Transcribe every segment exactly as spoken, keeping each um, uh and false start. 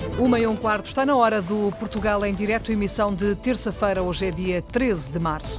Uma e um quarto, está na hora do Portugal em direto, emissão de terça-feira, hoje é dia treze de março.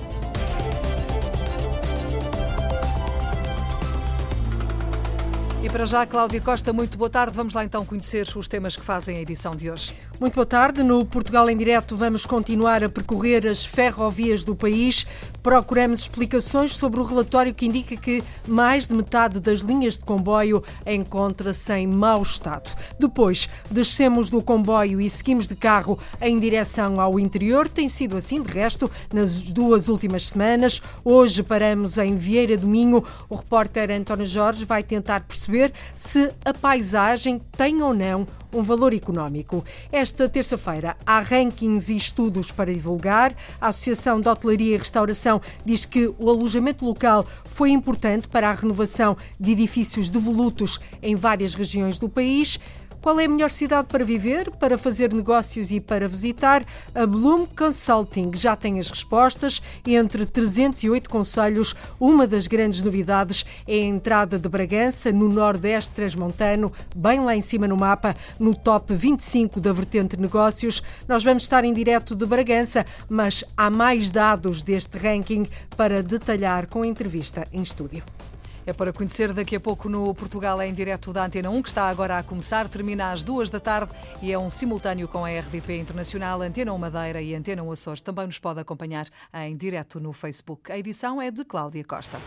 E para já, Cláudia Costa, muito boa tarde. Vamos lá então conhecer os temas que fazem a edição de hoje. Muito boa tarde. No Portugal em Direto vamos continuar a percorrer as ferrovias do país. Procuramos explicações sobre o relatório que indica que mais de metade das linhas de comboio encontra-se em mau estado. Depois, descemos do comboio e seguimos de carro em direção ao interior. Tem sido assim, de resto, nas duas últimas semanas. Hoje paramos em Vieira do Minho. O repórter António Jorge vai tentar perceber se a paisagem tem ou não um valor económico. Esta terça-feira há rankings e estudos para divulgar. A Associação de Hotelaria e Restauração diz que o alojamento local foi importante para a renovação de edifícios devolutos em várias regiões do país. Qual é a melhor cidade para viver, para fazer negócios e para visitar? A Bloom Consulting já tem as respostas. Entre trezentos e oito concelhos, uma das grandes novidades é a entrada de Bragança, no nordeste transmontano, bem lá em cima no mapa, no top vinte e cinco da vertente negócios. Nós vamos estar em direto de Bragança, mas há mais dados deste ranking para detalhar com a entrevista em estúdio. É para conhecer daqui a pouco no Portugal em direto da Antena um, que está agora a começar, termina às duas da tarde e é um simultâneo com a R D P Internacional, Antena um Madeira e Antena um Açores. Também nos pode acompanhar em direto no Facebook. A edição é de Cláudia Costa.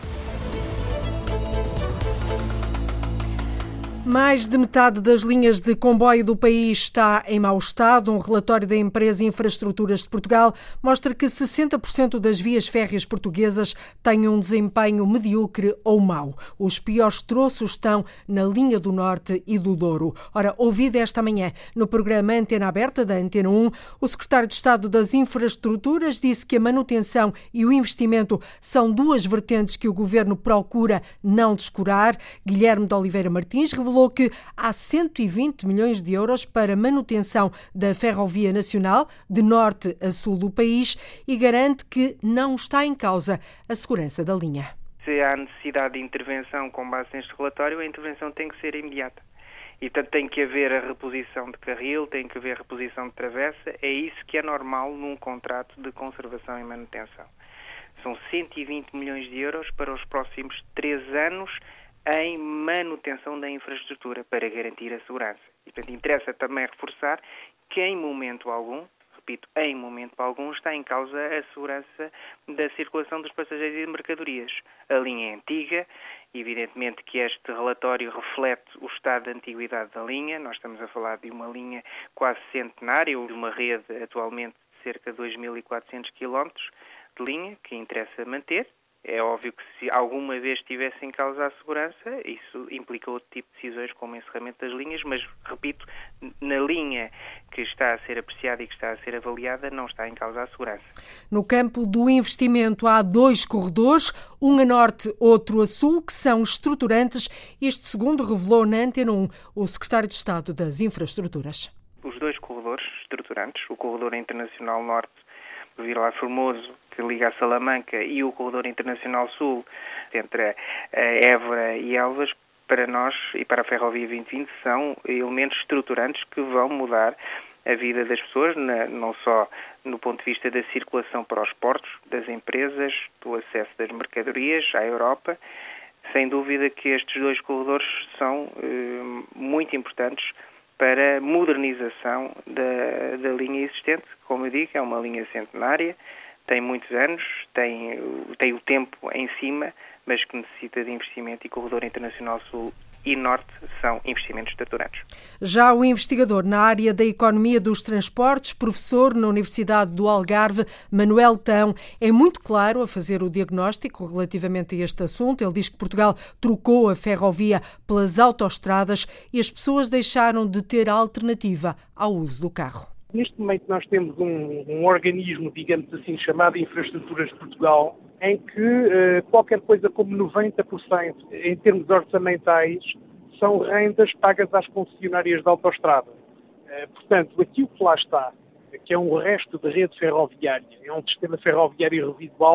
Mais de metade das linhas de comboio do país está em mau estado. Um relatório da empresa Infraestruturas de Portugal mostra que sessenta por cento das vias férreas portuguesas têm um desempenho medíocre ou mau. Os piores troços estão na linha do Norte e do Douro. Ora, ouvido esta manhã no programa Antena Aberta da Antena um, o secretário de Estado das Infraestruturas disse que a manutenção e o investimento são duas vertentes que o governo procura não descurar. Guilherme de Oliveira Martins revelou que há cento e vinte milhões de euros para manutenção da ferrovia nacional de norte a sul do país e garante que não está em causa a segurança da linha. Se há necessidade de intervenção com base neste relatório, a intervenção tem que ser imediata. E, portanto, tem que haver a reposição de carril, tem que haver a reposição de travessa. É isso que é normal num contrato de conservação e manutenção. São cento e vinte milhões de euros para os próximos três anos em manutenção da infraestrutura para garantir a segurança. E, portanto, interessa também reforçar que em momento algum, repito, em momento algum, está em causa a segurança da circulação dos passageiros e de mercadorias. A linha é antiga, evidentemente que este relatório reflete o estado de antiguidade da linha. Nós estamos a falar de uma linha quase centenária, de uma rede atualmente de cerca de dois mil e quatrocentos quilómetros de linha, que interessa manter. É óbvio que se alguma vez estivesse em causa a segurança, isso implica outro tipo de decisões, como o encerramento das linhas, mas, repito, na linha que está a ser apreciada e que está a ser avaliada, não está em causa a segurança. No campo do investimento há dois corredores, um a norte, outro a sul, que são estruturantes. Este segundo revelou na Antena um o secretário de Estado das Infraestruturas. Os dois corredores estruturantes, o corredor internacional norte, Vilar Formoso, que liga a Salamanca, e o corredor internacional sul, entre a Évora e Elvas, para nós e para a Ferrovia vinte vinte, são elementos estruturantes que vão mudar a vida das pessoas, não só no ponto de vista da circulação para os portos, das empresas, do acesso das mercadorias à Europa. Sem dúvida que estes dois corredores são eh, muito importantes para a modernização da, da linha existente. Como eu digo, é uma linha centenária, tem muitos anos, tem, tem o tempo em cima, mas que necessita de investimento, e Corredor Internacional Sul e Norte são investimentos estruturantes. Já o investigador na área da economia dos transportes, professor na Universidade do Algarve, Manuel Tão, é muito claro a fazer o diagnóstico relativamente a este assunto. Ele diz que Portugal trocou a ferrovia pelas autoestradas e as pessoas deixaram de ter a alternativa ao uso do carro. Neste momento nós temos um, um organismo, digamos assim, chamado Infraestruturas de Portugal, em que uh, qualquer coisa como noventa por cento, em termos orçamentais, são rendas pagas às concessionárias da autoestrada. Uh, portanto, aquilo que lá está, que é um resto de rede ferroviária, é um sistema ferroviário residual,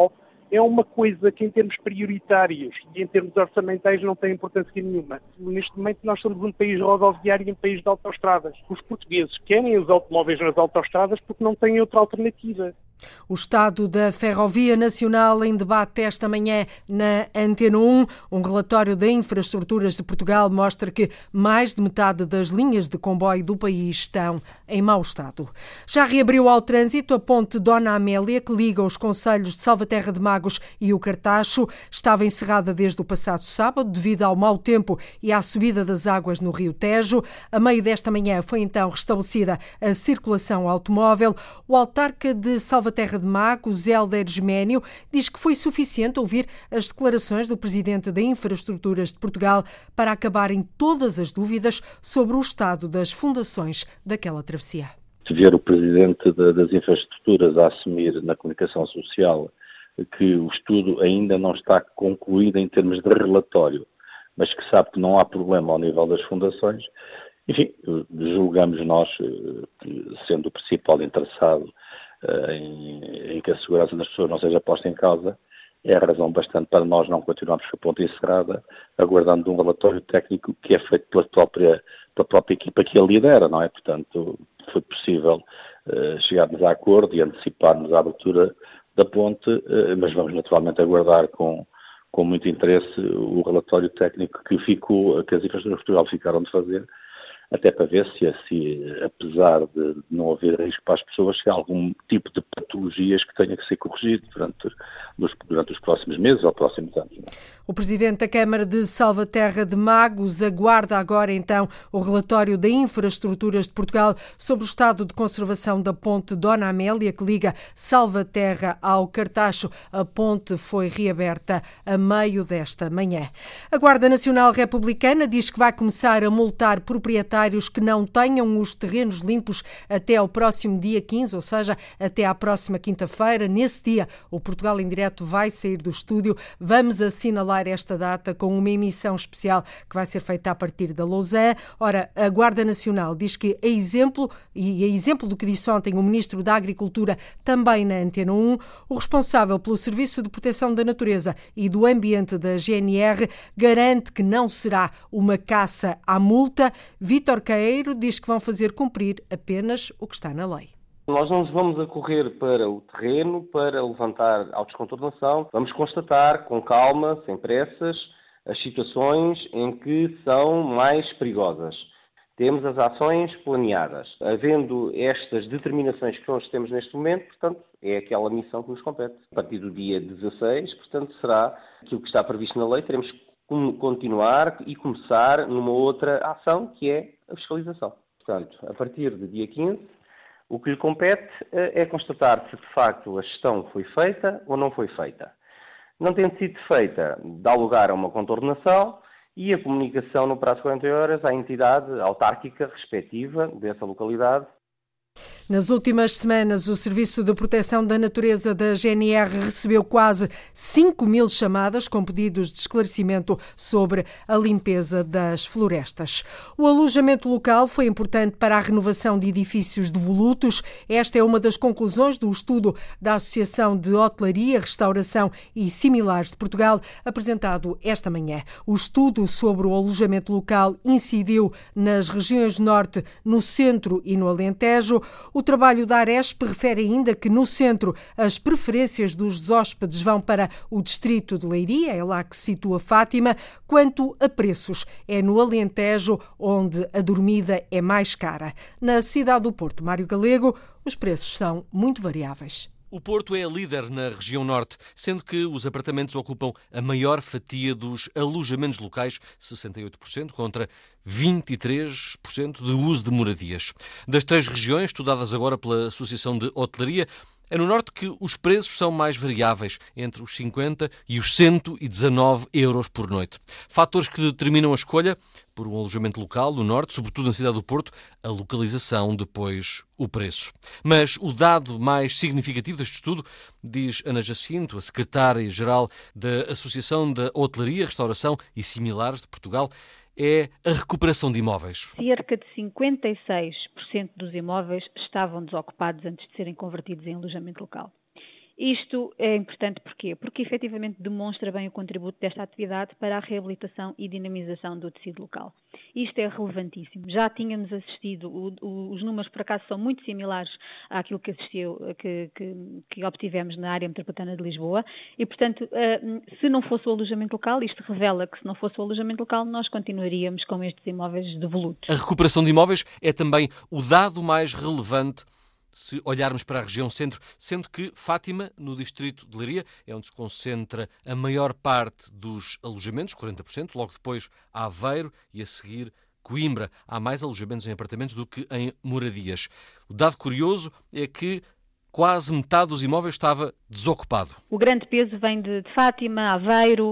é uma coisa que em termos prioritários e em termos orçamentais não tem importância nenhuma. Neste momento nós somos um país rodoviário e um país de autoestradas. Os portugueses querem os automóveis nas autoestradas porque não têm outra alternativa. O estado da Ferrovia Nacional em debate esta manhã na Antena um. Um relatório da Infraestruturas de Portugal mostra que mais de metade das linhas de comboio do país estão em mau estado. Já reabriu ao trânsito a ponte Dona Amélia, que liga os concelhos de Salvaterra de Magos e o Cartacho. Estava encerrada desde o passado sábado devido ao mau tempo e à subida das águas no Rio Tejo. A meio desta manhã foi então restabelecida a circulação automóvel. O autarca de Salvaterra Terra de Magos, Hélder Geménio, diz que foi suficiente ouvir as declarações do Presidente da Infraestruturas de Portugal para acabarem todas as dúvidas sobre o estado das fundações daquela travessia. Se ver o Presidente das Infraestruturas a assumir na comunicação social que o estudo ainda não está concluído em termos de relatório, mas que sabe que não há problema ao nível das fundações, enfim, julgamos nós, sendo o principal interessado Em, em que a segurança das pessoas não seja posta em causa, é a razão bastante para nós não continuarmos com a ponta encerrada, aguardando um relatório técnico que é feito pela própria, pela própria equipa que a lidera, não é? Portanto, foi possível uh, chegarmos a acordo e anteciparmos a abertura da ponte, uh, mas vamos naturalmente aguardar com, com muito interesse o relatório técnico que ficou, que as infraestruturas de Portugal ficaram de fazer, até para ver se, se, apesar de não haver risco para as pessoas, se há algum tipo de patologias que tenha que ser corrigido durante, durante os próximos meses ou próximos anos. O Presidente da Câmara de Salvaterra de Magos aguarda agora então o relatório da Infraestruturas de Portugal sobre o estado de conservação da ponte Dona Amélia, que liga Salvaterra ao Cartacho. A ponte foi reaberta a meio desta manhã. A Guarda Nacional Republicana diz que vai começar a multar proprietários que não tenham os terrenos limpos até ao próximo dia quinze, ou seja, até à próxima quinta-feira. Nesse dia, o Portugal em Direto vai sair do estúdio. Vamos assinalar esta data com uma emissão especial que vai ser feita a partir da Lausanne. Ora, a Guarda Nacional diz que, a exemplo, e a exemplo do que disse ontem o Ministro da Agricultura, também na Antena um, o responsável pelo Serviço de Proteção da Natureza e do Ambiente da G N R garante que não será uma caça à multa. Vítor Caeiro diz que vão fazer cumprir apenas o que está na lei. Nós não nos vamos a correr para o terreno para levantar autocontornação. Vamos constatar com calma, sem pressas, as situações em que são mais perigosas. Temos as ações planeadas. Havendo estas determinações que nós temos neste momento, portanto, é aquela missão que nos compete. A partir do dia dezasseis, portanto, será aquilo que está previsto na lei. Teremos que continuar e começar numa outra ação, que é a fiscalização. Portanto, a partir do dia quinze, o que lhe compete é constatar se de facto a gestão foi feita ou não foi feita. Não tendo sido feita, dá lugar a uma contornação e a comunicação no prazo de quarenta horas à entidade autárquica respectiva dessa localidade. Nas últimas semanas, o Serviço de Proteção da Natureza da G N R recebeu quase cinco mil chamadas com pedidos de esclarecimento sobre a limpeza das florestas. O alojamento local foi importante para a renovação de edifícios devolutos. Esta é uma das conclusões do estudo da Associação de Hotelaria, Restauração e Similares de Portugal, apresentado esta manhã. O estudo sobre o alojamento local incidiu nas regiões norte, no centro e no Alentejo. O trabalho da Aresp refere ainda que no centro as preferências dos hóspedes vão para o distrito de Leiria, é lá que se situa Fátima. Quanto a preços, é no Alentejo onde a dormida é mais cara. Na cidade do Porto, Mário Galego, os preços são muito variáveis. O Porto é líder na região norte, sendo que os apartamentos ocupam a maior fatia dos alojamentos locais, sessenta e oito por cento, contra vinte e três por cento de uso de moradias. Das três regiões, estudadas agora pela Associação de Hotelaria, é no norte que os preços são mais variáveis, entre os cinquenta e os cento e dezanove euros por noite. Fatores que determinam a escolha por um alojamento local no norte, sobretudo na cidade do Porto, a localização, depois o preço. Mas o dado mais significativo deste estudo, diz Ana Jacinto, a secretária-geral da Associação da Hotelaria, Restauração e Similares de Portugal, é a recuperação de imóveis. Cerca de cinquenta e seis por cento dos imóveis estavam desocupados antes de serem convertidos em alojamento local. Isto é importante porquê? Porque efetivamente demonstra bem o contributo desta atividade para a reabilitação e dinamização do tecido local. Isto é relevantíssimo. Já tínhamos assistido, o, o, os números por acaso são muito similares àquilo que assistiu, que, que, que obtivemos na área metropolitana de Lisboa e, portanto, se não fosse o alojamento local, isto revela que se não fosse o alojamento local, nós continuaríamos com estes imóveis devolutos. A recuperação de imóveis é também o dado mais relevante se olharmos para a região centro, sendo que Fátima, no distrito de Leiria, é onde se concentra a maior parte dos alojamentos, quarenta por cento, logo depois Aveiro e a seguir Coimbra. Há mais alojamentos em apartamentos do que em moradias. O dado curioso é que quase metade dos imóveis estava desocupado. O grande peso vem de, de Fátima, Aveiro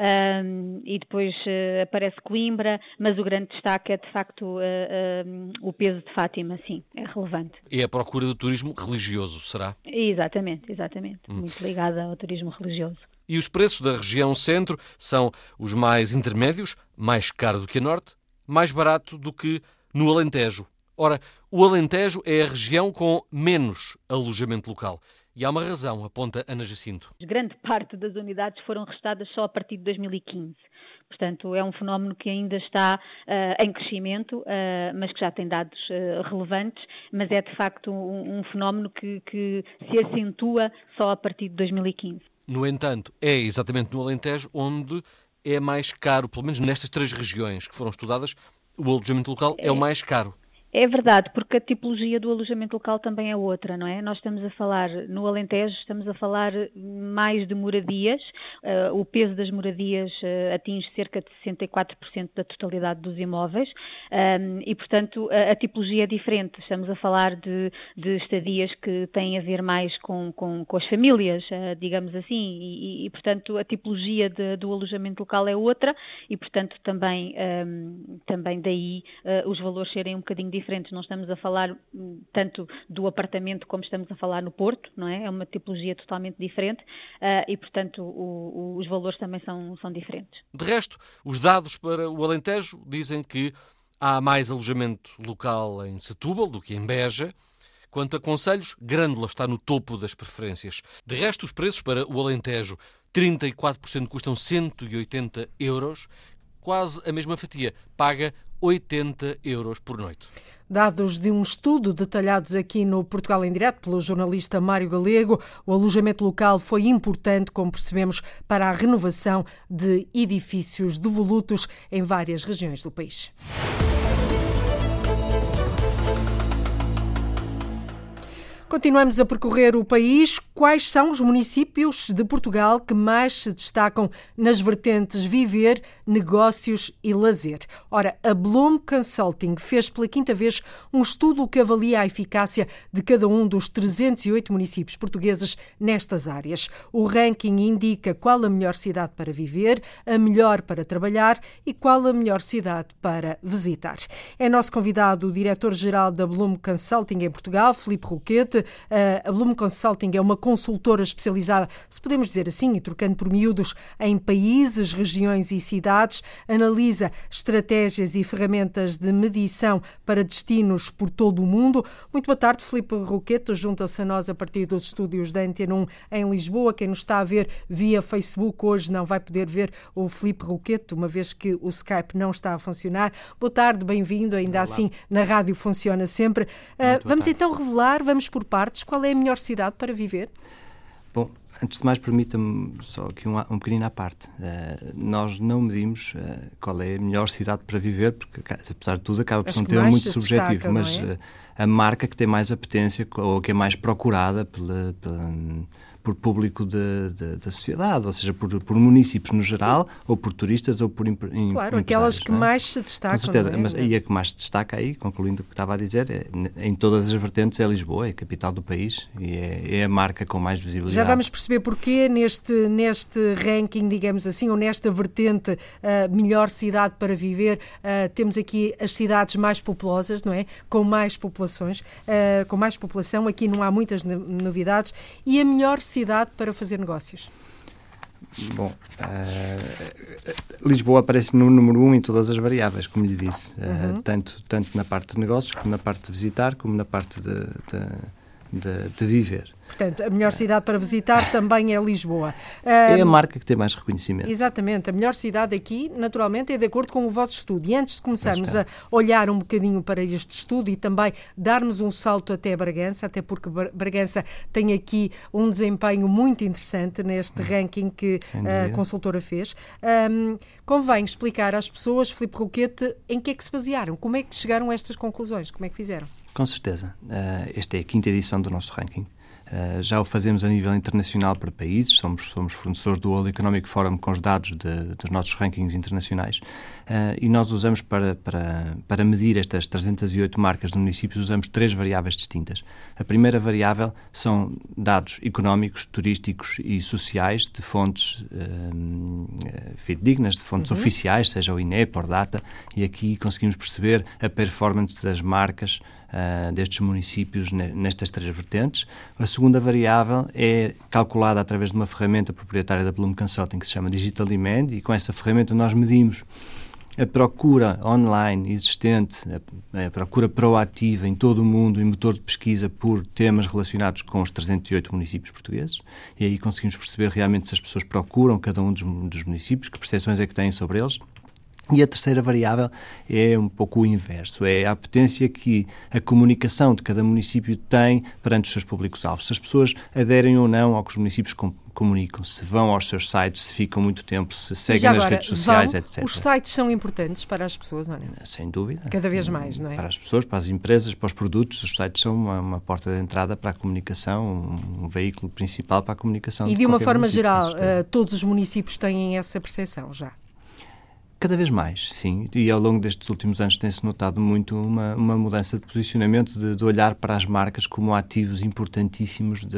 um, e depois uh, aparece Coimbra, mas o grande destaque é de facto uh, uh, o peso de Fátima, sim, é relevante. É a procura do turismo religioso, será? Exatamente, exatamente, hum. muito ligada ao turismo religioso. E os preços da região centro são os mais intermédios, mais caro do que a norte, mais barato do que no Alentejo. Ora, o Alentejo é a região com menos alojamento local. E há uma razão, aponta Ana Jacinto. Grande parte das unidades foram restadas só a partir de dois mil e quinze. Portanto, é um fenómeno que ainda está uh, em crescimento, uh, mas que já tem dados uh, relevantes, mas é de facto um, um fenómeno que, que se acentua só a partir de dois mil e quinze. No entanto, é exatamente no Alentejo onde é mais caro, pelo menos nestas três regiões que foram estudadas, o alojamento local é, é o mais caro. É verdade, porque a tipologia do alojamento local também é outra, não é? Nós estamos a falar, no Alentejo, estamos a falar mais de moradias, uh, o peso das moradias uh, atinge cerca de sessenta e quatro por cento da totalidade dos imóveis um, e, portanto, a, a tipologia é diferente. Estamos a falar de, de estadias que têm a ver mais com, com, com as famílias, uh, digamos assim, e, e, portanto, a tipologia de, do alojamento local é outra e, portanto, também, um, também daí uh, os valores serem um bocadinho diferentes. Não estamos a falar tanto do apartamento como estamos a falar no Porto, não é? É uma tipologia totalmente diferente uh, e, portanto, o, o, os valores também são, são diferentes. De resto, os dados para o Alentejo dizem que há mais alojamento local em Setúbal do que em Beja. Quanto a concelhos, Grândola está no topo das preferências. De resto, os preços para o Alentejo, trinta e quatro por cento custam cento e oitenta euros, quase a mesma fatia, paga oitenta euros por noite. Dados de um estudo detalhados aqui no Portugal em Direto pelo jornalista Mário Galego, o alojamento local foi importante, como percebemos, para a renovação de edifícios devolutos em várias regiões do país. Continuamos a percorrer o país. Quais são os municípios de Portugal que mais se destacam nas vertentes viver, negócios e lazer? Ora, a Bloom Consulting fez pela quinta vez um estudo que avalia a eficácia de cada um dos trezentos e oito municípios portugueses nestas áreas. O ranking indica qual a melhor cidade para viver, a melhor para trabalhar e qual a melhor cidade para visitar. É nosso convidado o diretor-geral da Bloom Consulting em Portugal, Filipe Roquete. A Bloom Consulting é uma consultora especializada, se podemos dizer assim, e trocando por miúdos, em países, regiões e cidades, analisa estratégias e ferramentas de medição para destinos por todo o mundo. Muito boa tarde, Filipe Roquete, junta-se a nós a partir dos estúdios da Antena um em Lisboa. Quem nos está a ver via Facebook hoje não vai poder ver o Filipe Roquete, uma vez que o Skype não está a funcionar. Boa tarde, bem-vindo, ainda Olá. Assim na rádio funciona sempre. Uh, vamos tarde. Então revelar, vamos por partes, qual é a melhor cidade para viver? Bom, antes de mais, permita-me só aqui um, um pequenino à parte. Uh, nós não medimos uh, qual é a melhor cidade para viver, porque, apesar de tudo, acaba por ser um tema muito subjetivo, destaca, mas é? uh, a marca que tem mais apetência ou que é mais procurada pela, pela, por público de, de, da sociedade, ou seja, por, por municípios no geral, Sim. ou por turistas, ou por empresários. Claro, aquelas que é? mais se destacam. Com certeza, é? mas aí a que mais se destaca aí, concluindo o que estava a dizer, é, em todas as vertentes é Lisboa, é a capital do país e é, é a marca com mais visibilidade. Já vamos perceber porquê neste, neste ranking, digamos assim, ou nesta vertente uh, melhor cidade para viver, uh, temos aqui as cidades mais populosas, não é? Com mais populações, uh, com mais população, aqui não há muitas novidades, e a melhor cidade para fazer negócios? Bom, uh, Lisboa aparece no número um em todas as variáveis, como lhe disse, uh, uhum. tanto, tanto na parte de negócios, como na parte de visitar, como na parte de, de, de, de viver. Portanto, a melhor cidade para visitar também é Lisboa. É a marca que tem mais reconhecimento. Exatamente. A melhor cidade aqui, naturalmente, é de acordo com o vosso estudo. E antes de começarmos a olhar um bocadinho para este estudo e também darmos um salto até Bragança, até porque Bragança tem aqui um desempenho muito interessante neste ranking que a consultora fez, um, convém explicar às pessoas, Filipe Roquete, em que é que se basearam, como é que chegaram a estas conclusões, como é que fizeram? Com certeza. Uh, esta é a quinta edição do nosso ranking. Uh, já o fazemos a nível internacional para países, somos, somos fornecedores do World Economic Forum com os dados de, dos nossos rankings internacionais, uh, e nós usamos para, para, para medir estas trezentas e oito marcas de municípios, usamos três variáveis distintas. A primeira variável são dados económicos, turísticos e sociais de fontes uh, fidedignas, de fontes uhum. oficiais, seja o I N E P, Ordata, e aqui conseguimos perceber a performance das marcas Uh, destes municípios nestas três vertentes. A segunda variável é calculada através de uma ferramenta proprietária da Bloom Consulting que se chama Digital Demand, e com essa ferramenta nós medimos a procura online existente, a, a procura proativa em todo o mundo em motor de pesquisa por temas relacionados com os trezentos e oito municípios portugueses, e aí conseguimos perceber realmente se as pessoas procuram cada um dos, dos municípios, que percepções é que têm sobre eles. E a terceira variável é um pouco o inverso, é a potência que a comunicação de cada município tem perante os seus públicos-alvos. Se as pessoas aderem ou não ao que os municípios com, comunicam, se vão aos seus sites, se ficam muito tempo, se seguem agora, nas redes sociais, vão, etcétera. Os sites são importantes para as pessoas, não é? Sem dúvida. Cada vez mais, não é? Para as pessoas, para as empresas, para os produtos, os sites são uma, uma porta de entrada para a comunicação, um, um veículo principal para a comunicação. E de, de uma forma geral, uh, todos os municípios têm essa percepção já? Cada vez mais, sim, e ao longo destes últimos anos tem-se notado muito uma, uma mudança de posicionamento, de, de olhar para as marcas como ativos importantíssimos de,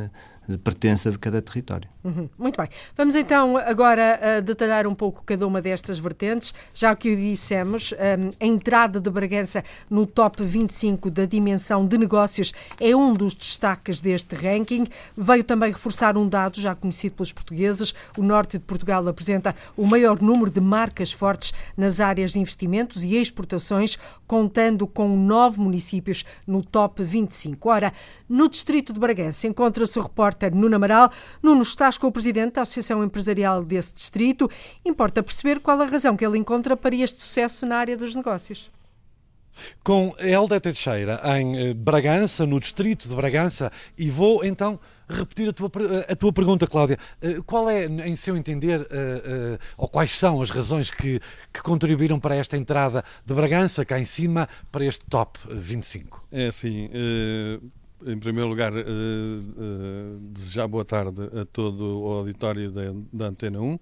de pertença de cada território. Uhum, muito bem. Vamos então agora uh, detalhar um pouco cada uma destas vertentes. Já que o dissemos, um, a entrada de Bragança no top vinte e cinco da dimensão de negócios é um dos destaques deste ranking. Veio também reforçar um dado já conhecido pelos portugueses. O norte de Portugal apresenta o maior número de marcas fortes nas áreas de investimentos e exportações, contando com nove municípios no top vinte e cinco. Ora, no distrito de Bragança encontra-se o repórter Nuno Amaral. Nuno, estás com o presidente da Associação Empresarial desse distrito. Importa perceber qual a razão que ele encontra para este sucesso na área dos negócios. Com Hélder Teixeira, em Bragança, no distrito de Bragança, e vou então repetir a tua, a tua pergunta, Cláudia. Qual é, em seu entender, uh, uh, ou quais são as razões que, que contribuíram para esta entrada de Bragança, cá em cima, para este top vinte e cinco? É assim... Uh... Em primeiro lugar, uh, uh, desejar boa tarde a todo o auditório da, da Antena um.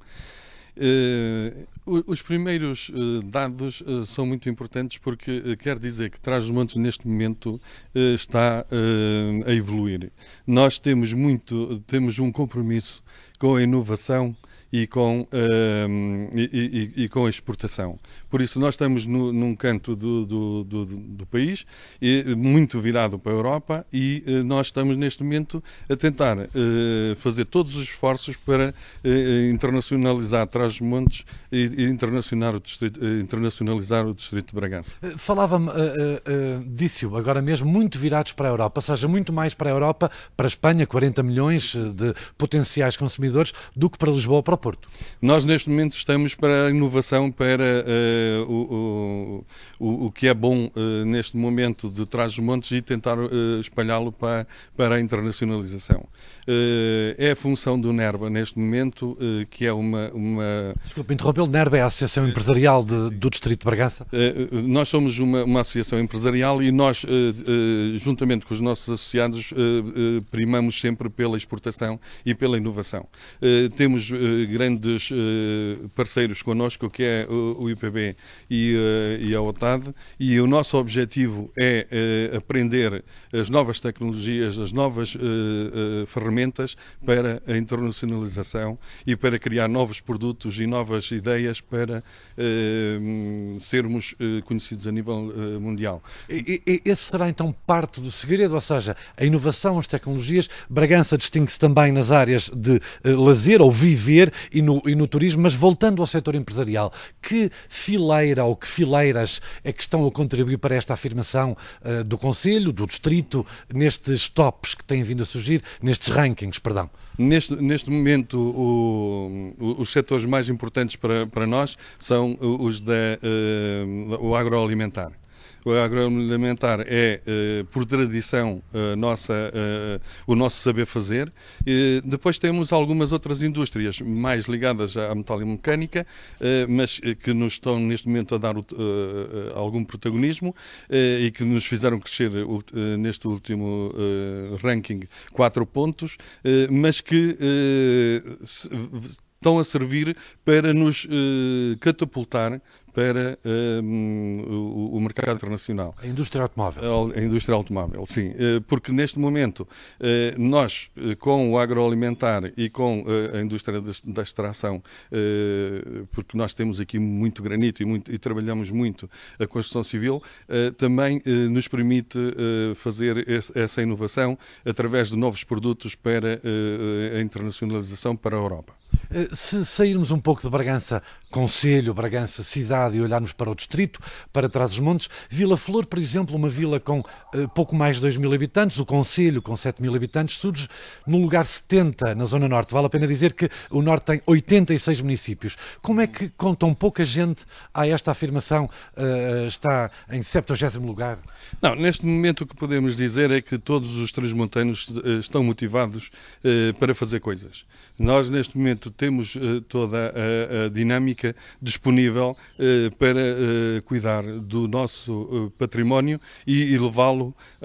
Uh, os primeiros uh, dados uh, são muito importantes porque uh, quer dizer que Trás-os-Montes neste momento uh, está uh, a evoluir. Nós temos, muito, temos um compromisso com a inovação e com, uh, e, e, e com a exportação. Por isso nós estamos no, num canto do, do, do, do país, e, muito virado para a Europa, e uh, nós estamos neste momento a tentar uh, fazer todos os esforços para uh, internacionalizar Trás-os-Montes e, e internacionalizar, o distrito, uh, internacionalizar o distrito de Bragança. Falava-me uh, uh, disso, agora mesmo, muito virados para a Europa, ou seja, muito mais para a Europa, para a Espanha, quarenta milhões de potenciais consumidores, do que para Lisboa, para o Porto. Nós neste momento estamos para a inovação, para uh, o, o, o que é bom uh, neste momento de Trás-os-Montes e tentar uh, espalhá-lo para, para a internacionalização. Uh, é a função do NERBA neste momento, uh, que é uma... uma... Desculpe interrompê-lo, NERBA é a Associação Empresarial de, do Distrito de Bragança? Uh, nós somos uma, uma associação empresarial e nós, uh, uh, juntamente com os nossos associados, uh, uh, primamos sempre pela exportação e pela inovação. Uh, temos uh, grandes uh, parceiros connosco, que é o, o I P B e, uh, e a O T A D, e o nosso objetivo é uh, aprender as novas tecnologias, as novas uh, uh, ferramentas para a internacionalização e para criar novos produtos e novas ideias para uh, sermos uh, conhecidos a nível uh, mundial. E, e, esse será então parte do segredo, ou seja, a inovação, as tecnologias. Bragança distingue-se também nas áreas de uh, lazer ou viver, e no, e no turismo, mas voltando ao setor empresarial, que fileira ou que fileiras é que estão a contribuir para esta afirmação uh, do Conselho, do Distrito, nestes tops que têm vindo a surgir, nestes rankings, perdão? Neste, neste momento, o, o, os setores mais importantes para, para nós são os da, uh, o agroalimentar. O agroalimentar é, eh, por tradição, a nossa, eh, o nosso saber fazer. E depois temos algumas outras indústrias mais ligadas à metalomecânica, eh, mas que nos estão neste momento a dar uh, algum protagonismo eh, e que nos fizeram crescer uh, neste último uh, ranking quatro pontos, eh, mas que uh, se, estão a servir para nos uh, catapultar para um, o, o mercado internacional. A indústria automóvel. A, a indústria automóvel, sim. Porque neste momento nós, com o agroalimentar e com a indústria da extração, porque nós temos aqui muito granito e, muito, e trabalhamos muito a construção civil, também nos permite fazer essa inovação através de novos produtos para a internacionalização para a Europa. Se sairmos um pouco de Bragança Concelho, Bragança Cidade e olharmos para o Distrito, para Trás-os-Montes, Vila Flor, por exemplo, uma vila com uh, pouco mais de dois mil habitantes, o Concelho com sete mil habitantes, surge no lugar setenta na Zona Norte. Vale a pena dizer que o Norte tem oitenta e seis municípios. Como é que, com tão pouca gente, a esta afirmação uh, está em septuagésimo lugar? Não, neste momento o que podemos dizer é que todos os transmontanos uh, estão motivados uh, para fazer coisas. Nós, neste momento, temos uh, toda a, a dinâmica disponível uh, para uh, cuidar do nosso uh, património e, e levá-lo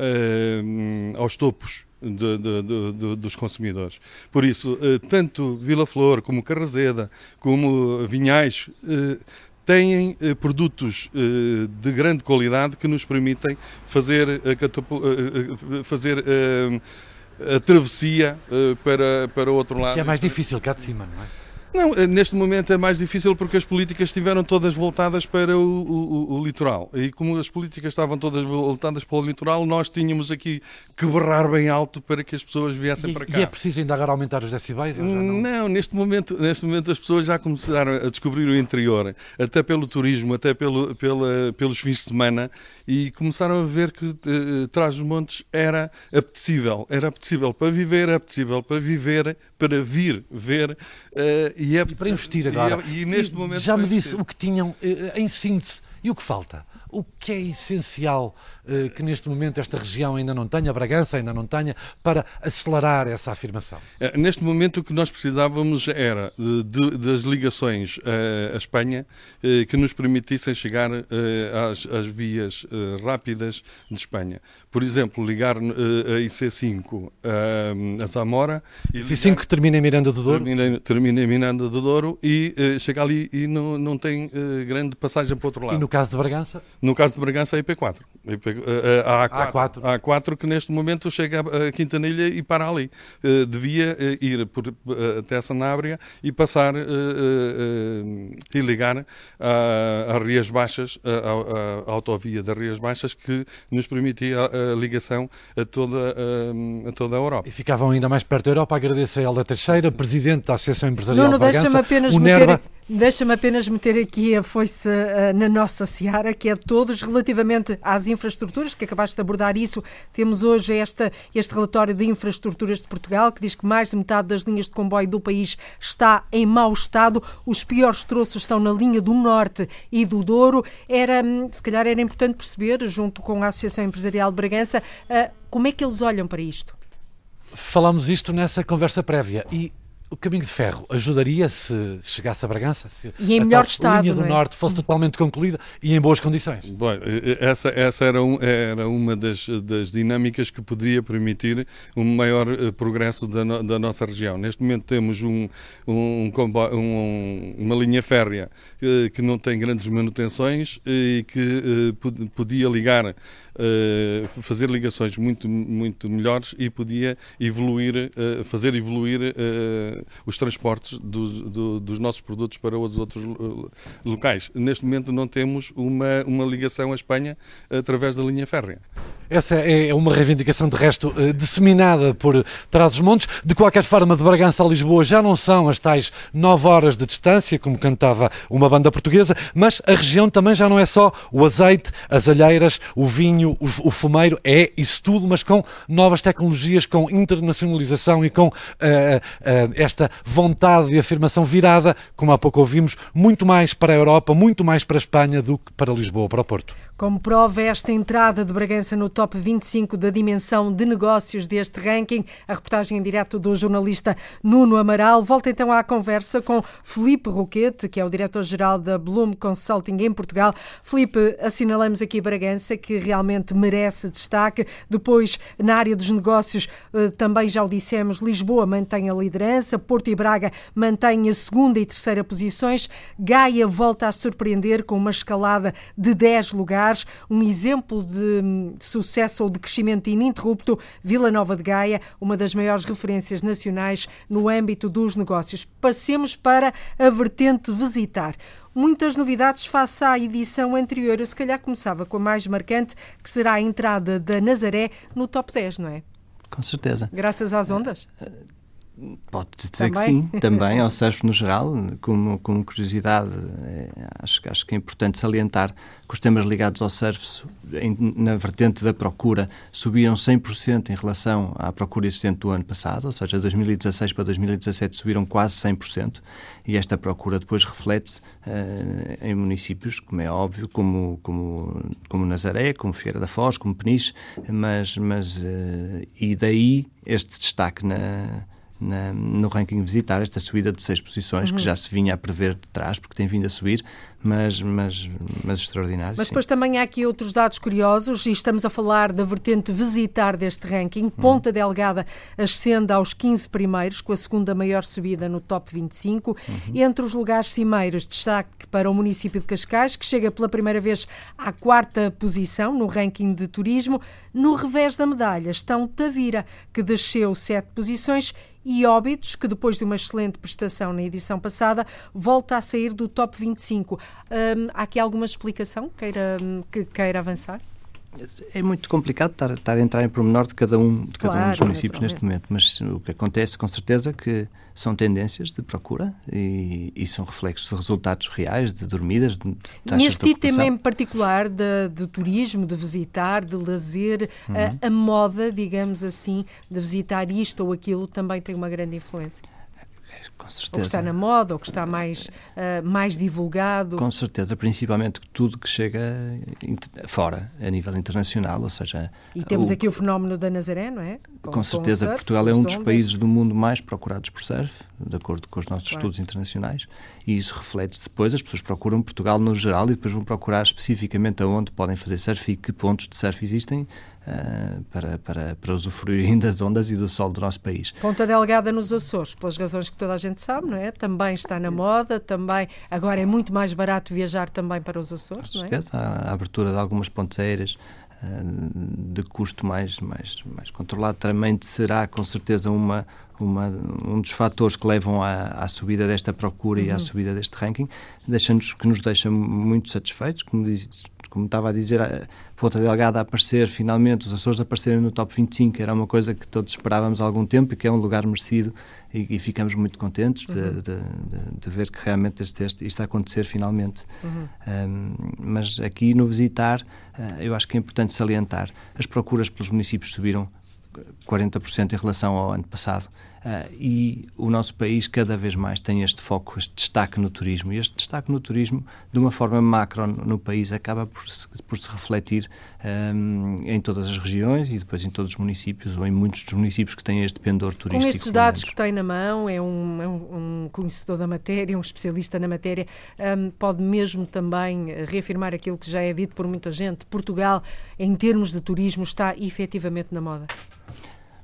uh, aos topos de, de, de, de, dos consumidores. Por isso, uh, tanto Vila Flor como Carraseda, como Vinhais, uh, têm uh, produtos uh, de grande qualidade que nos permitem fazer, uh, uh, fazer uh, a travessia uh, para, para o outro lado. Que é mais difícil cá de cima, não é? Não, neste momento é mais difícil porque as políticas estiveram todas voltadas para o, o, o litoral. E como as políticas estavam todas voltadas para o litoral, nós tínhamos aqui que berrar bem alto para que as pessoas viessem e, para cá. E é preciso ainda agora aumentar os decibéis? Não... não, neste momento, neste momento as pessoas já começaram a descobrir o interior, até pelo turismo, até pelo, pela, pelos fins de semana, e começaram a ver que uh, Trás-os-Montes era apetecível. Era apetecível para viver, apetecível para viver, para vir ver. Uh, E, é, e para investir agora. E, e neste e momento já me disse o que tinham em síntese e o que falta. O que é essencial uh, que neste momento esta região ainda não tenha, Bragança ainda não tenha, para acelerar essa afirmação? Uh, neste momento o que nós precisávamos era de, de, das ligações uh, à Espanha uh, que nos permitissem chegar uh, às, às vias uh, rápidas de Espanha. Por exemplo, ligar uh, a I C cinco uh, a Zamora. I C cinco que termina em Miranda do Douro? Termina, termina em Miranda do Douro e uh, chega ali e não, não tem uh, grande passagem para o outro lado. E no caso de Bragança? No caso de Bragança, a I P quatro. A A quatro. A quatro. A A quatro que neste momento chega a Quintanilha e para ali. Uh, devia uh, ir por, uh, até Sanabria e passar uh, uh, uh, e ligar às Rias Baixas, à autovia das Rias Baixas, que nos permitia a, a ligação a toda, uh, a toda a Europa. E ficavam ainda mais perto da Europa. Agradeço a Helder Teixeira, Presidente da Associação Empresarial de Bragança. Deixa-me apenas Unerva. meter... Deixa-me apenas meter aqui a foice uh, na nossa seara, que é de todos, relativamente às infraestruturas, que acabaste de abordar isso. Temos hoje esta, este relatório de infraestruturas de Portugal, que diz que mais de metade das linhas de comboio do país está em mau estado. Os piores troços estão na linha do Norte e do Douro. Era, se calhar era importante perceber, junto com a Associação Empresarial de Bragança, uh, como é que eles olham para isto. Falámos isto nessa conversa prévia e o caminho de ferro ajudaria se chegasse a Bragança, se e em melhor estado, a linha do é? Norte fosse totalmente concluída e em boas condições. Bom, essa, essa era, um, era uma das, das dinâmicas que poderia permitir um maior uh, progresso da, no, da nossa região. Neste momento temos um, um, um, uma linha férrea uh, que não tem grandes manutenções e que uh, podia ligar uh, fazer ligações muito, muito melhores e podia evoluir, uh, fazer evoluir uh, os transportes dos, do, dos nossos produtos para os outros locais. Neste momento não temos uma, uma ligação à Espanha através da linha férrea. Essa é uma reivindicação, de resto, disseminada por Trás-os-Montes. De qualquer forma, de Bragança a Lisboa já não são as tais nove horas de distância, como cantava uma banda portuguesa, mas a região também já não é só o azeite, as alheiras, o vinho, o fumeiro, é isso tudo, mas com novas tecnologias, com internacionalização e com uh, uh, esta vontade de afirmação virada, como há pouco ouvimos, muito mais para a Europa, muito mais para a Espanha do que para Lisboa, para o Porto. Como prova esta entrada de Bragança no top vinte e cinco da dimensão de negócios deste ranking, a reportagem em direto do jornalista Nuno Amaral. Volta então à conversa com Filipe Roquete, que é o diretor-geral da Bloom Consulting em Portugal. Filipe, assinalamos aqui Bragança, que realmente merece destaque. Depois, na área dos negócios, também já o dissemos, Lisboa mantém a liderança, Porto e Braga mantêm a segunda e terceira posições. Gaia volta a surpreender com uma escalada de dez lugares. Um exemplo de sucesso ou de crescimento ininterrupto, Vila Nova de Gaia, uma das maiores referências nacionais no âmbito dos negócios. Passemos para a vertente visitar. Muitas novidades face à edição anterior. Eu se calhar começava com a mais marcante, que será a entrada da Nazaré no top dez, não é? Com certeza. Graças às ondas? Pode dizer também? Que sim, também ao surf no geral. Como, como curiosidade, é, acho, acho que é importante salientar que os temas ligados ao surf, em, na vertente da procura, subiram cem por cento em relação à procura existente do ano passado, ou seja, de dois mil e dezasseis para dois mil e dezassete subiram quase cem por cento, e esta procura depois reflete-se uh, em municípios, como é óbvio, como, como, como Nazaré, como Figueira da Foz, como Peniche, mas, mas uh, e daí este destaque na... Na, no ranking visitar, esta subida de seis posições, uhum. que já se vinha a prever de trás, porque tem vindo a subir, mas, mas, mas extraordinário. Mas sim. Depois também há aqui outros dados curiosos, e estamos a falar da vertente visitar deste ranking. Ponta uhum. Delgada ascende aos quinze primeiros, com a segunda maior subida no top vinte e cinco. Uhum. Entre os lugares cimeiros, destaque para o município de Cascais, que chega pela primeira vez à quarta posição no ranking de turismo. No revés da medalha estão Tavira, que desceu sete posições, e Óbidos, que depois de uma excelente prestação na edição passada, volta a sair do top vinte e cinco. Hum, há aqui alguma explicação queira, que queira avançar? É muito complicado estar, estar a entrar em pormenor de cada um, de cada claro, um dos municípios neste momento, mas o que acontece com certeza que são tendências de procura e, e são reflexos de resultados reais, de dormidas, de taxas Neste de ocupação. item em particular de, de turismo, de visitar, de lazer, uhum. a, a moda, digamos assim, de visitar isto ou aquilo também tem uma grande influência. Com certeza. Ou que está na moda, ou que está mais, uh, mais divulgado. Com certeza, principalmente tudo que chega fora, a nível internacional, ou seja... E temos o... aqui o fenómeno da Nazaré, não é? Com, com certeza, surf, Portugal é um dos países do mundo mais procurados por surf, de acordo com os nossos claro. estudos internacionais, e isso reflete-se depois, as pessoas procuram Portugal no geral e depois vão procurar especificamente aonde podem fazer surf e que pontos de surf existem, Uh, para, para, para usufruírem das ondas e do sol do nosso país. Ponta Delgada nos Açores, pelas razões que toda a gente sabe, não é? Também está na moda, também agora é muito mais barato viajar também para os Açores, Com não é? certeza, há a abertura de algumas pontes aéreas uh, de custo mais, mais, mais controlado, também será com certeza uma, uma, um dos fatores que levam à, à subida desta procura uhum. e à subida deste ranking, deixando-nos, que nos deixa muito satisfeitos, como diz, como estava a dizer, a Ponta Delgada a aparecer, finalmente, os Açores aparecerem no top vinte e cinco, era uma coisa que todos esperávamos há algum tempo e que é um lugar merecido e, e ficamos muito contentes de, uhum. de, de, de ver que realmente este, este, isto a acontecer finalmente. Uhum. Um, mas aqui no visitar, uh, eu acho que é importante salientar, as procuras pelos municípios subiram quarenta por cento em relação ao ano passado. Uh, e o nosso país cada vez mais tem este foco, este destaque no turismo. E este destaque no turismo, de uma forma macro no, no país, acaba por se, por se refletir um, em todas as regiões e depois em todos os municípios, ou em muitos dos municípios que têm este pendor turístico. Com estes dados que tem na mão, é um, é um conhecedor da matéria, um especialista na matéria, um, pode mesmo também reafirmar aquilo que já é dito por muita gente. Portugal, em termos de turismo, está efetivamente na moda.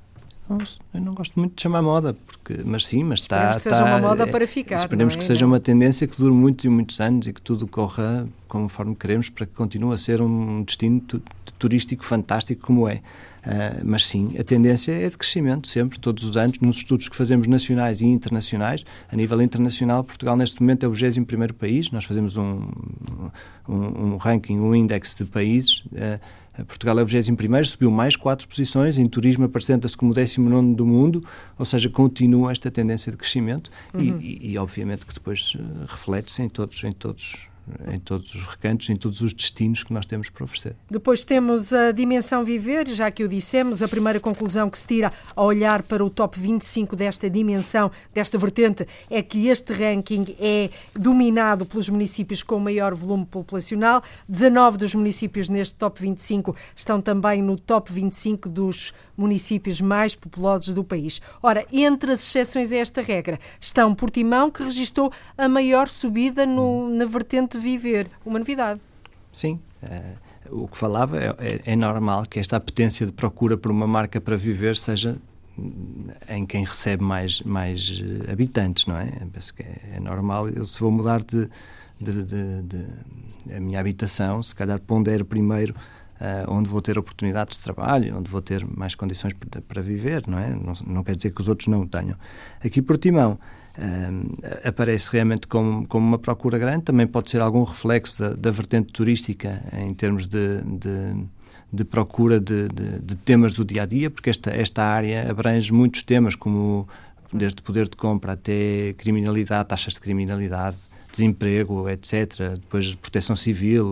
Eu não gosto muito de chamar moda, porque, mas sim, mas está... Esperemos que seja está, uma moda para ficar. Esperemos não é? que seja não? uma tendência que dure muitos e muitos anos e que tudo corra conforme queremos para que continue a ser um destino tu, turístico fantástico como é. Uh, mas sim, a tendência é de crescimento sempre, todos os anos, nos estudos que fazemos nacionais e internacionais. A nível internacional, Portugal neste momento é o vigésimo primeiro país, nós fazemos um, um, um ranking, um índice de países. Uh, Portugal é o vigésimo primeiro, subiu mais quatro posições, em turismo apresenta-se como o décimo nono do mundo, ou seja, continua esta tendência de crescimento uhum. e, e, e obviamente que depois reflete-se em todos, em todos em todos os recantos, em todos os destinos que nós temos para oferecer. Depois temos a dimensão viver, já que o dissemos, a primeira conclusão que se tira ao olhar para o top vinte e cinco desta dimensão, desta vertente, é que este ranking é dominado pelos municípios com maior volume populacional. dezanove dos municípios neste top vinte e cinco estão também no top vinte e cinco dos municípios mais populosos do país. Ora, entre as exceções a esta regra estão Portimão, que registrou a maior subida no, na vertente de viver. Uma novidade. Sim. Uh, o que falava é, é, é normal que esta apetência de procura por uma marca para viver seja em quem recebe mais, mais habitantes, não é? Penso que é, é normal. Eu, se vou mudar de, de, de, de a minha habitação, se calhar pondero primeiro Uh, onde vou ter oportunidades de trabalho, onde vou ter mais condições para, para viver, não é? Não, não quer dizer que os outros não tenham. Aqui Portimão uh, aparece realmente como, como uma procura grande, também pode ser algum reflexo da, da vertente turística em termos de, de, de procura de, de, de temas do dia-a-dia, porque esta, esta área abrange muitos temas, como desde poder de compra até criminalidade, taxas de criminalidade, desemprego, etcétera, depois proteção civil,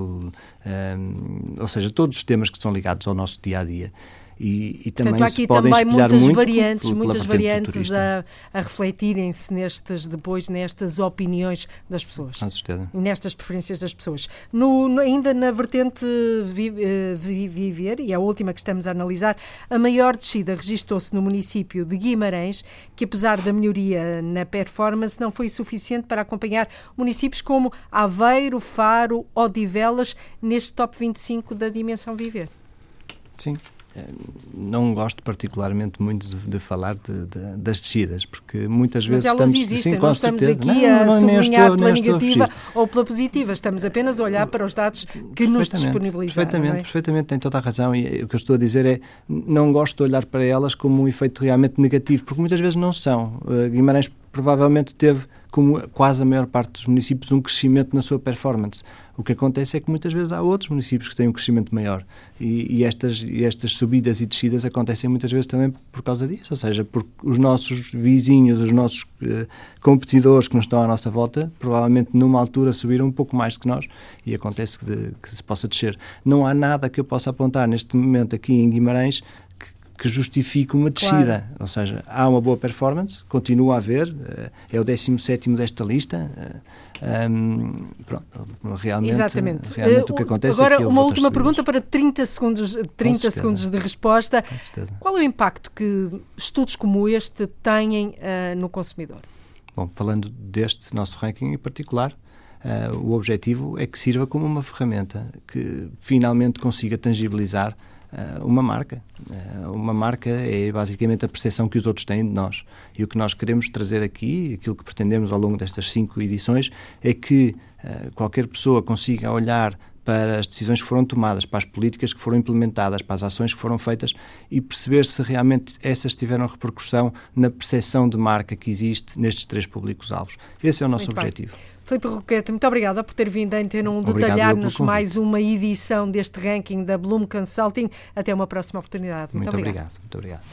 um, ou seja, todos os temas que estão ligados ao nosso dia-a-dia. E, e também Portanto, há aqui se podem também espelhar muitas muito variantes, pela muitas vertente variantes a, a refletirem-se nestas, depois nestas opiniões das pessoas. Com certeza. E nestas preferências das pessoas. No, no, ainda na vertente vi, vi, viver, e é a última que estamos a analisar, a maior descida registou-se no município de Guimarães, que apesar da melhoria na performance, não foi suficiente para acompanhar municípios como Aveiro, Faro, Odivelas, neste top vinte e cinco da dimensão viver. Sim. Não gosto particularmente muito de, de falar de, de, das descidas, porque muitas vezes Mas elas estamos... existem, sim, não estamos certeza. aqui não, a não, sublinhar estou, pela estou negativa ou pela positiva, estamos apenas a olhar para os dados que nos disponibilizaram. Perfeitamente, é? perfeitamente, tem toda a razão, e o que eu estou a dizer é, não gosto de olhar para elas como um efeito realmente negativo, porque muitas vezes não são. Guimarães provavelmente teve, como quase a maior parte dos municípios, um crescimento na sua performance. O que acontece é que muitas vezes há outros municípios que têm um crescimento maior e, e, estas, e estas subidas e descidas acontecem muitas vezes também por causa disso, ou seja, porque os nossos vizinhos, os nossos uh, competidores que nos estão à nossa volta, provavelmente numa altura subiram um pouco mais que nós e acontece que, de, que se possa descer. Não há nada que eu possa apontar neste momento aqui em Guimarães que justifique uma descida, claro. Ou seja, há uma boa performance, continua a haver, é o décimo sétimo desta lista, um, pronto, realmente, Exatamente. realmente uh, o que acontece agora, é que uma última subidas. Pergunta para trinta segundos, trinta segundos de resposta. Qual é o impacto que estudos como este têm uh, no consumidor? Bom, falando deste nosso ranking em particular, uh, o objetivo é que sirva como uma ferramenta que finalmente consiga tangibilizar uma marca. Uma marca é basicamente a percepção que os outros têm de nós. E o que nós queremos trazer aqui, aquilo que pretendemos ao longo destas cinco edições, é que uh, qualquer pessoa consiga olhar para as decisões que foram tomadas, para as políticas que foram implementadas, para as ações que foram feitas e perceber se realmente essas tiveram repercussão na percepção de marca que existe nestes três públicos-alvos. Esse é o nosso muito objetivo. Bem. Filipe Roquete, muito obrigada por ter vindo a Antena um detalhar-nos mais uma edição deste ranking da Bloom Consulting. Até uma próxima oportunidade. Muito, muito obrigado. Muito obrigado.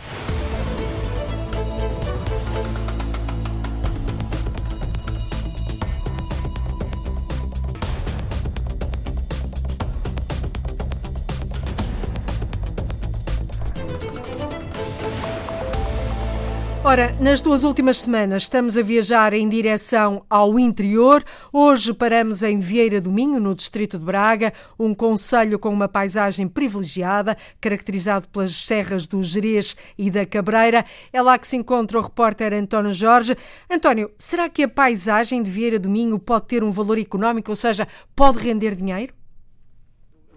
Ora, nas duas últimas semanas estamos a viajar em direção ao interior. Hoje paramos em Vieira do Minho, no distrito de Braga, um concelho com uma paisagem privilegiada, caracterizado pelas serras do Gerês e da Cabreira. É lá que se encontra o repórter António Jorge. António, será que a paisagem de Vieira do Minho pode ter um valor económico, ou seja, pode render dinheiro?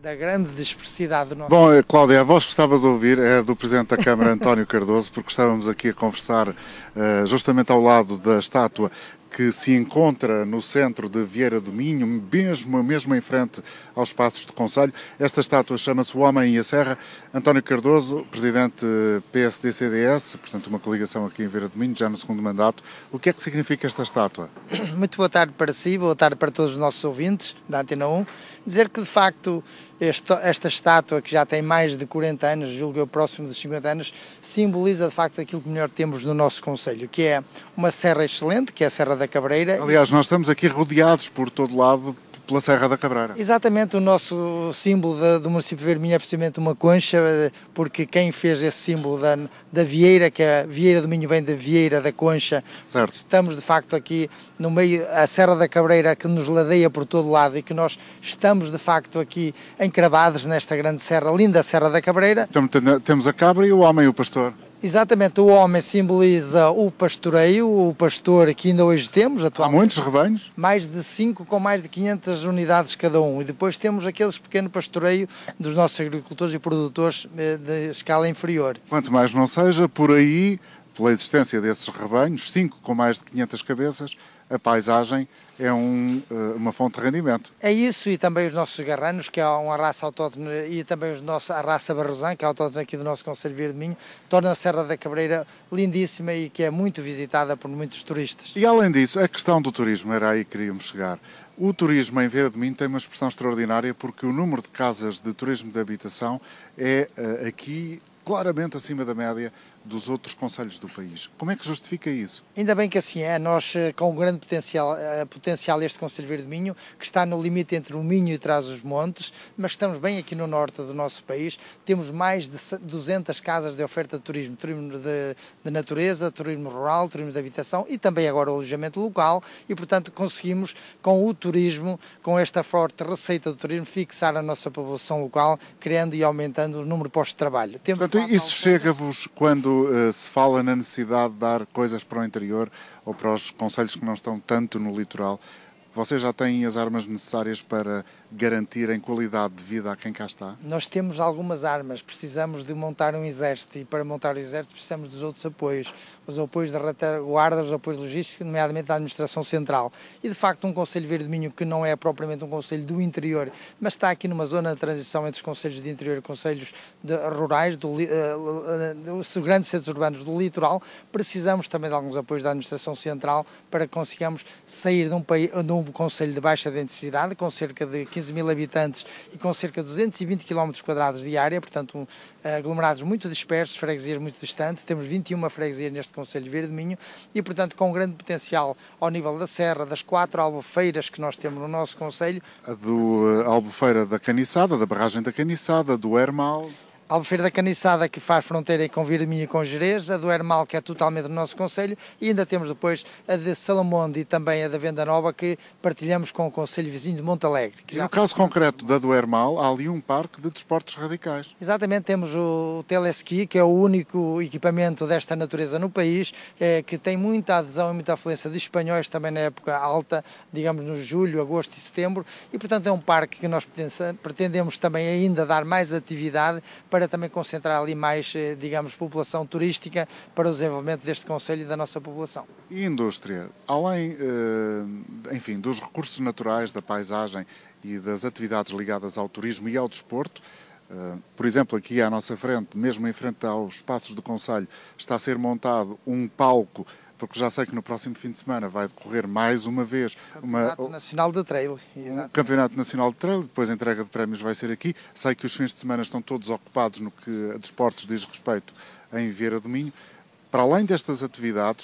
da grande dispersidade do nosso... Bom, Cláudia, a voz que estavas a ouvir é do Presidente da Câmara, António Cardoso, porque estávamos aqui a conversar uh, justamente ao lado da estátua que se encontra no centro de Vieira do Minho, mesmo, mesmo em frente aos Passos do Conselho. Esta estátua chama-se O Homem e a Serra. António Cardoso, Presidente P S D C D S, portanto uma coligação aqui em Vieira do Minho, já no segundo mandato. O que é que significa esta estátua? Muito boa tarde para si, boa tarde para todos os nossos ouvintes da Antena um. Dizer que, de facto, esta, esta estátua, que já tem mais de quarenta anos, julgo eu próximo dos cinquenta anos, simboliza, de facto, aquilo que melhor temos no nosso concelho, que é uma serra excelente, que é a Serra da Cabreira. Aliás, nós estamos aqui rodeados por todo lado pela Serra da Cabreira. Exatamente, o nosso símbolo da, do município de Vieira do Minho é precisamente uma concha, porque quem fez esse símbolo da, da Vieira, que a Vieira do Minho vem da Vieira da Concha, certo. Estamos de facto aqui no meio, a Serra da Cabreira que nos ladeia por todo lado e que nós estamos de facto aqui encravados nesta grande serra, linda Serra da Cabreira. Então, temos a cabra e o homem e o pastor. Exatamente, o homem simboliza o pastoreio, o pastor que ainda hoje temos atualmente. Há muitos rebanhos? Mais de cinco, com mais de quinhentas unidades cada um. E depois temos aqueles pequeno pastoreio dos nossos agricultores e produtores de escala inferior. Quanto mais não seja, por aí, pela existência desses rebanhos, cinco com mais de quinhentas cabeças, a paisagem é um, uma fonte de rendimento. É isso, e também os nossos garranos, que é uma raça autóctone, e também os nossos, a raça barrosã, que é autóctone aqui do nosso concelho de Vieira do Minho, torna a Serra da Cabreira lindíssima e que é muito visitada por muitos turistas. E além disso, a questão do turismo, era aí que queríamos chegar. O turismo em Vieira do Minho tem uma expressão extraordinária porque o número de casas de turismo de habitação é aqui claramente acima da média dos outros concelhos do país. Como é que justifica isso? Ainda bem que assim é. Nós, com um grande potencial, potencial este concelho de Vieira do Minho, que está no limite entre o Minho e Trás-os-Montes, mas estamos bem aqui no norte do nosso país. Temos mais de duzentas casas de oferta de turismo, turismo de, de natureza, turismo rural, turismo de habitação e também agora o alojamento local e, portanto, conseguimos, com o turismo, com esta forte receita do turismo, fixar a nossa população local, criando e aumentando o número de postos de trabalho. Temos portanto, isso chega-vos quando se fala na necessidade de dar coisas para o interior ou para os concelhos que não estão tanto no litoral. Vocês já têm as armas necessárias para garantirem qualidade de vida a quem cá está? Nós temos algumas armas, precisamos de montar um exército e para montar o exército precisamos dos outros apoios, os apoios da retaguarda, os apoios logísticos, nomeadamente da administração central. E de facto um concelho de Vieira do Minho que não é propriamente um concelho do interior, mas está aqui numa zona de transição entre os concelhos de interior e concelhos de, rurais, do, uh, dos grandes centros urbanos do litoral, precisamos também de alguns apoios da administração central para que consigamos sair de um, país, de um concelho de baixa densidade, com cerca de quinze mil habitantes e com cerca de duzentos e vinte quilómetros quadrados de área, portanto um, aglomerados muito dispersos, freguesias muito distantes. Temos vinte e uma freguesias neste concelho de Vieira do Minho e, portanto, com um grande potencial ao nível da serra, das quatro albufeiras que nós temos no nosso concelho. A do uh, Albufeira da Caniçada, da barragem da Caniçada, do Hermal... A Albufeira da Caniçada, que faz fronteira com Vieira do Minho e com Gerês, a do Hermal, que é totalmente do nosso concelho, e ainda temos depois a de Salamonde e também a da Venda Nova, que partilhamos com o concelho vizinho de Monte Alegre. Que já... No caso concreto da do Hermal, há ali um parque de desportos radicais. Exatamente, temos o Teleski, que é o único equipamento desta natureza no país, é, que tem muita adesão e muita afluência de espanhóis também na época alta, digamos no julho, agosto e setembro, e portanto é um parque que nós pretendemos também ainda dar mais atividade para para também concentrar ali mais, digamos, população turística para o desenvolvimento deste concelho e da nossa população. E indústria? Além, enfim, dos recursos naturais, da paisagem e das atividades ligadas ao turismo e ao desporto, por exemplo, aqui à nossa frente, mesmo em frente aos Passos do Concelho, está a ser montado um palco, porque já sei que no próximo fim de semana vai decorrer mais uma vez Campeonato uma, Nacional de Trail. Um Campeonato Nacional de Trail, depois a entrega de prémios vai ser aqui. Sei que os fins de semana estão todos ocupados no que a desportos diz respeito em Vieira do Minho. Para além destas atividades,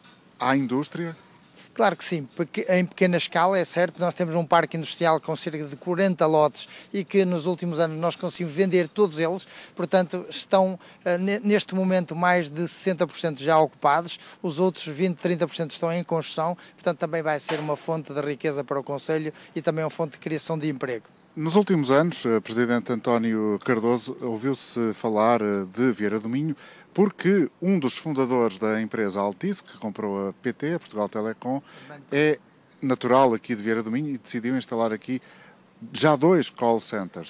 há indústria? Claro que sim, porque em pequena escala, é certo, nós temos um parque industrial com cerca de quarenta lotes e que nos últimos anos nós conseguimos vender todos eles, portanto estão neste momento mais de sessenta por cento já ocupados, os outros vinte, trinta por cento estão em construção, portanto também vai ser uma fonte de riqueza para o concelho e também uma fonte de criação de emprego. Nos últimos anos, o Presidente António Cardoso ouviu-se falar de Vieira do Minho porque um dos fundadores da empresa Altice, que comprou a P T, a Portugal Telecom, é natural aqui de Vieira do Minho e decidiu instalar aqui já dois call centers.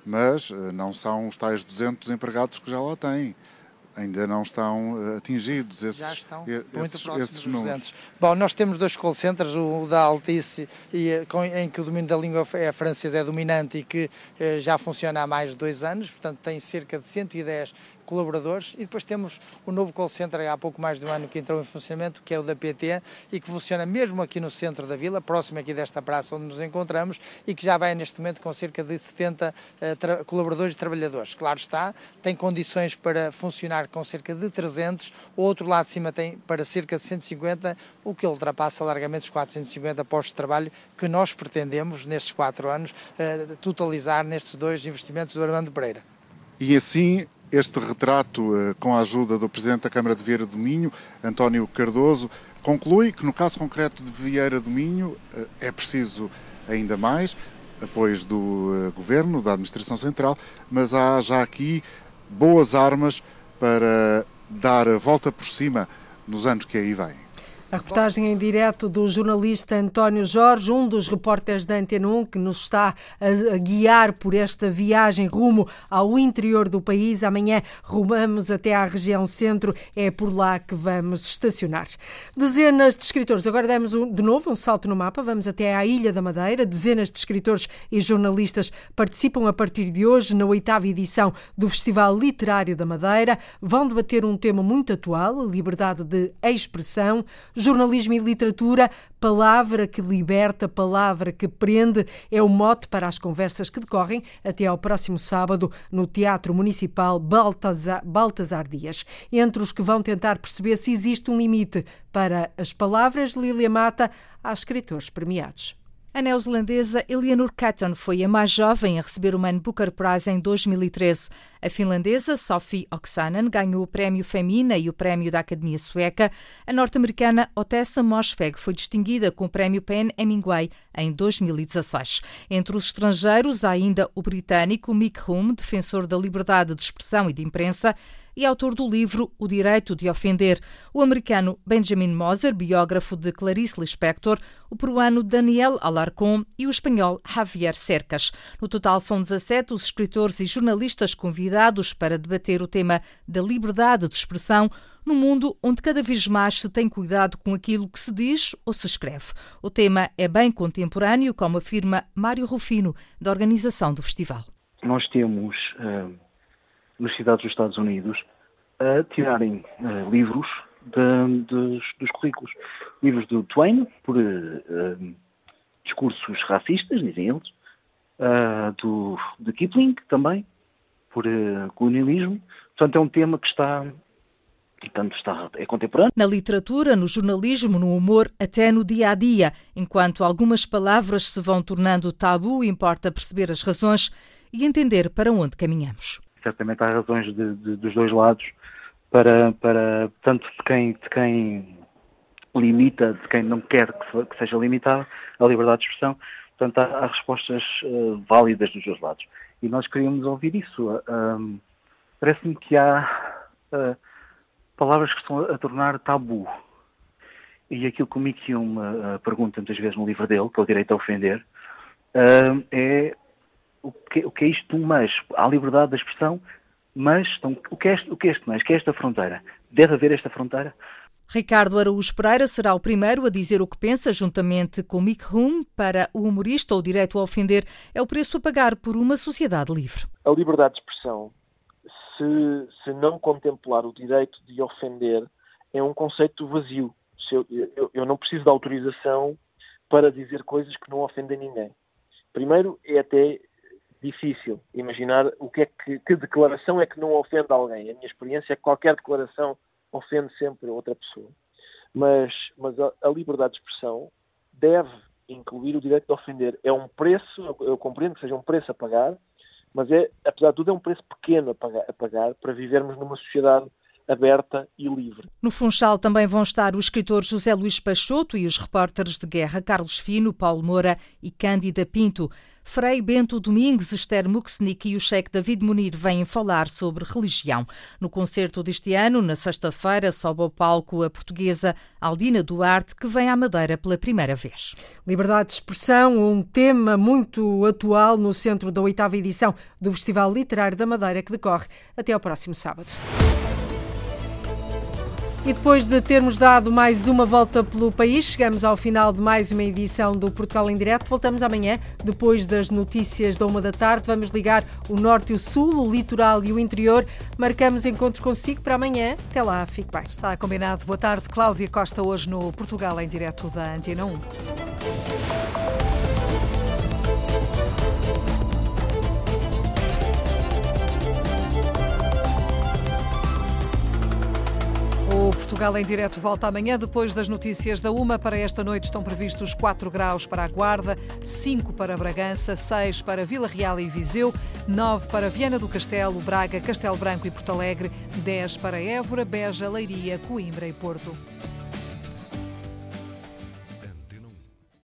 mas não são os tais duzentos empregados que já lá têm. Ainda não estão atingidos esses, Já estão esses, muito próximos esses dos números. duzentos. Bom, nós temos dois call centers, o da Altice, e, com, em que o domínio da língua é francesa é dominante e que eh, já funciona há mais de dois anos, portanto tem cerca de cento e dez colaboradores, e depois temos o novo call center há pouco mais de um ano que entrou em funcionamento, que é o da P T, e que funciona mesmo aqui no centro da vila, próximo aqui desta praça onde nos encontramos, e que já vai neste momento com cerca de setenta uh, colaboradores e trabalhadores. Claro está, tem condições para funcionar com cerca de trezentos, o outro lado de cima tem para cerca de cento e cinquenta, o que ultrapassa largamente os quatrocentos e cinquenta postos de trabalho que nós pretendemos, nestes quatro anos, uh, totalizar nestes dois investimentos do Armando Pereira. E assim, este retrato, com a ajuda do Presidente da Câmara de Vieira do Minho, António Cardoso, conclui que no caso concreto de Vieira do Minho é preciso ainda mais apoios do Governo, da Administração Central, mas há já aqui boas armas para dar a volta por cima nos anos que aí vêm. A reportagem em direto do jornalista António Jorge, um dos repórteres da Antena um, que nos está a guiar por esta viagem rumo ao interior do país. Amanhã rumamos até à região centro, é por lá que vamos estacionar. Dezenas de escritores, agora demos de novo um salto no mapa, vamos até à Ilha da Madeira. Dezenas de escritores e jornalistas participam a partir de hoje na oitava edição do Festival Literário da Madeira. Vão debater um tema muito atual, a liberdade de expressão. Jornalismo e literatura, palavra que liberta, palavra que prende, é o mote para as conversas que decorrem até ao próximo sábado no Teatro Municipal Baltazar, Baltazar Dias. Entre os que vão tentar perceber se existe um limite para as palavras, Lília Mata, há escritores premiados. A neozelandesa Eleanor Catton foi a mais jovem a receber o Man Booker Prize em dois mil e treze. A finlandesa Sophie Oksanen ganhou o prémio Femina e o prémio da Academia Sueca. A norte-americana Otessa Moshfegh foi distinguida com o prémio Pen Hemingway em dois mil e dezasseis. Entre os estrangeiros há ainda o britânico Mick Hume, defensor da liberdade de expressão e de imprensa, e autor do livro O Direito de Ofender, o americano Benjamin Moser, biógrafo de Clarice Lispector, o peruano Daniel Alarcón e o espanhol Javier Cercas. No total são dezassete os escritores e jornalistas convidados para debater o tema da liberdade de expressão num mundo onde cada vez mais se tem cuidado com aquilo que se diz ou se escreve. O tema é bem contemporâneo, como afirma Mário Rufino, da organização do festival. Nós temos uh, universidades dos Estados Unidos a tirarem uh, livros de, de, dos currículos. Livros do Twain, por uh, uh, discursos racistas, dizem eles, uh, do, de Kipling também, por uh, colonialismo. Portanto, é um tema que está... Portanto, está, é contemporâneo. Na literatura, no jornalismo, no humor, até no dia-a-dia. Enquanto algumas palavras se vão tornando tabu, importa perceber as razões e entender para onde caminhamos. Certamente há razões de, de, dos dois lados, para, para tanto de quem, de quem limita, de quem não quer que, que seja limitada a liberdade de expressão. Portanto, há, há respostas uh, válidas dos dois lados. E nós queríamos ouvir isso. Uh, parece-me que há... Uh, palavras que estão a tornar tabu. E aquilo que o Mick Hume uh, pergunta muitas vezes no livro dele, que é o Direito a Ofender, uh, é o que, o que é isto, mas há liberdade de expressão, mas então, o, que é este, o que é este mas? O que é esta fronteira? Deve haver esta fronteira? Ricardo Araújo Pereira será o primeiro a dizer o que pensa, juntamente com Mick Hume. Para o humorista, o direito a ofender é o preço a pagar por uma sociedade livre. A liberdade de expressão, Se, se não contemplar o direito de ofender, é um conceito vazio. Se eu, eu, eu não preciso de autorização para dizer coisas que não ofendem ninguém. Primeiro, é até difícil imaginar o que é que, que declaração é que não ofende alguém. A minha experiência é que qualquer declaração ofende sempre outra pessoa. Mas, mas a, a liberdade de expressão deve incluir o direito de ofender. É um preço, eu, eu compreendo que seja um preço a pagar, mas, é, apesar de tudo, é um preço pequeno a pagar, a pagar para vivermos numa sociedade aberta e livre. No Funchal também vão estar o escritor José Luís Peixoto e os repórteres de guerra Carlos Fino, Paulo Moura e Cândida Pinto. Frei Bento Domingues, Esther Muxnik e o cheque David Munir vêm falar sobre religião. No concerto deste ano, na sexta-feira, sobe ao palco a portuguesa Aldina Duarte, que vem à Madeira pela primeira vez. Liberdade de expressão, um tema muito atual no centro da oitava edição do Festival Literário da Madeira, que decorre até ao próximo sábado. E depois de termos dado mais uma volta pelo país, chegamos ao final de mais uma edição do Portugal em Direto. Voltamos amanhã, depois das notícias da uma da tarde. Vamos ligar o norte e o sul, o litoral e o interior. Marcamos encontro consigo para amanhã. Até lá, fique bem. Está combinado. Boa tarde, Cláudia Costa, hoje no Portugal em Direto da Antena um. O Portugal em Direto volta amanhã, depois das notícias da uma. Para esta noite estão previstos quatro graus para a Guarda, cinco para Bragança, seis para Vila Real e Viseu, nove para Viana do Castelo, Braga, Castelo Branco e Porto Alegre, dez para Évora, Beja, Leiria, Coimbra e Porto.